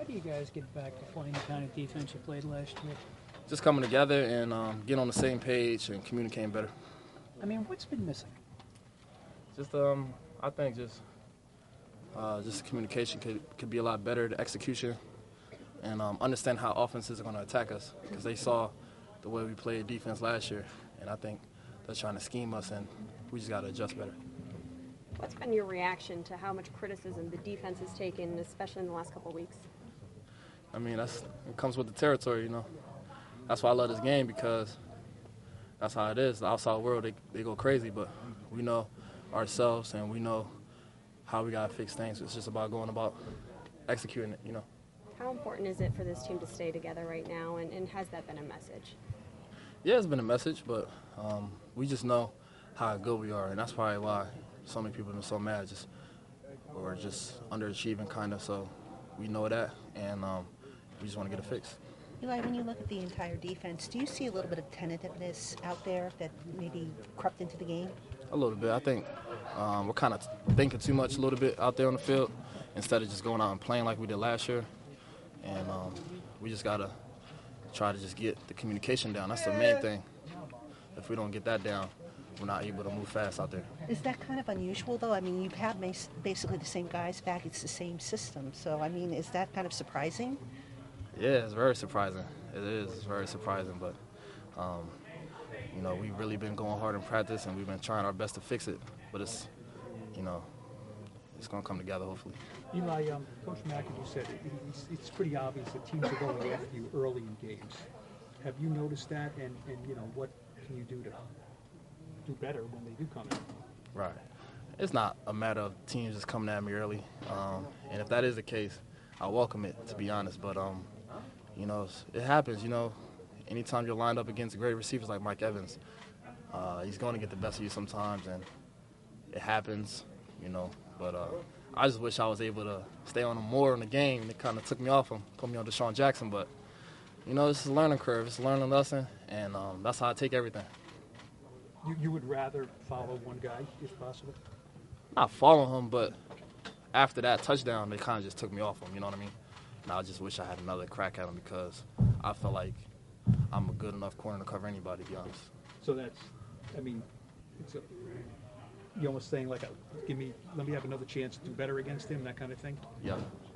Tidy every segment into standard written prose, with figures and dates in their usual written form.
do you guys get back to playing the kind of defense you played last year? Just coming together and getting on the same page and communicating better. I mean, what's been missing? Just I think just communication could be a lot better, the execution, and understand how offenses are going to attack us because they saw the way we played defense last year, and I think they're trying to scheme us, and we just got to adjust better. What's been your reaction to how much criticism the defense has taken, especially in the last couple of weeks? I mean, it comes with the territory, you know. That's why I love this game because that's how it is. The outside world, they go crazy, but we know ourselves and we know how we got to fix things. It's just about going about executing it, you know. How important is it for this team to stay together right now, and has that been a message? Yeah, it's been a message, but we just know how good we are, and that's probably why so many people have been so mad, or just underachieving kind of. So we know that, and we just want to get it fixed. Eli, when you look at the entire defense, do you see a little bit of tentativeness out there that maybe crept into the game? A little bit. I think we're kind of thinking too much a little bit out there on the field instead of just going out and playing like we did last year. And we just got to try to just get the communication down. That's the main thing. If we don't get that down, we're not able to move fast out there. Is that kind of unusual, though? I mean, you have basically the same guys back. It's the same system. So, I mean, is that kind of surprising? Yeah, it's very surprising. It is. It's very surprising. But, you know, we've really been going hard in practice, and we've been trying our best to fix it. But it's, you know, it's going to come together, hopefully. Eli, Coach McAdoo said it's pretty obvious that teams are going after you early in games. Have you noticed that? And you know, what can you do to do better when they do come in? Right. It's not a matter of teams just coming at me early. And if that is the case, I welcome it, to be honest. But, you know, it happens, you know. Anytime you're lined up against great receivers like Mike Evans, he's going to get the best of you sometimes, and it happens, you know. But I just wish I was able to stay on him more in the game. It kind of took me off him, put me on Deshaun Jackson. But, you know, it's a learning curve. It's a learning lesson, and that's how I take everything. You would rather follow one guy if possible? Not follow him, but after that touchdown, they kind of just took me off him, you know what I mean? And I just wish I had another crack at him because I felt like I'm a good enough corner to cover anybody, to be honest. So that's, I mean, you're almost saying like, let me have another chance to do better against him, that kind of thing? Yeah.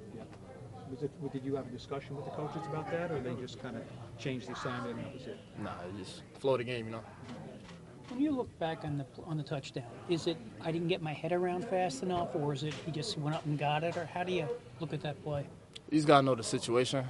Did you have a discussion with the coaches about that, or they just kind of changed the assignment and that was it? Nah, it just flow the game, you know? When you look back on the touchdown, is it I didn't get my head around fast enough, or is it he just went up and got it, or how do you look at that play? You just got to know the situation.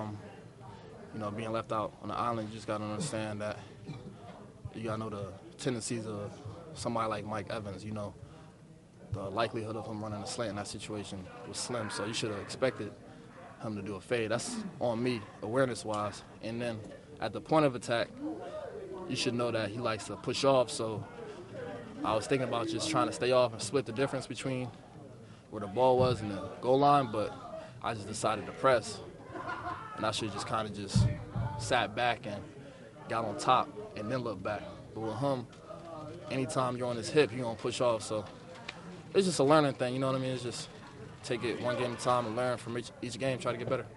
You know, being left out on the island, you just got to understand that you got to know the tendencies of somebody like Mike Evans. You know, the likelihood of him running a slant in that situation was slim, so you should have expected him to do a fade. That's on me, awareness-wise. And then at the point of attack, you should know that he likes to push off, so I was thinking about just trying to stay off and split the difference between where the ball was and the goal line, but I just decided to press. And I should just kind of just sat back and got on top and then looked back. But with him, anytime you're on his hip, you're going to push off. So it's just a learning thing, you know what I mean? It's just take it one game at a time and learn from each game, try to get better.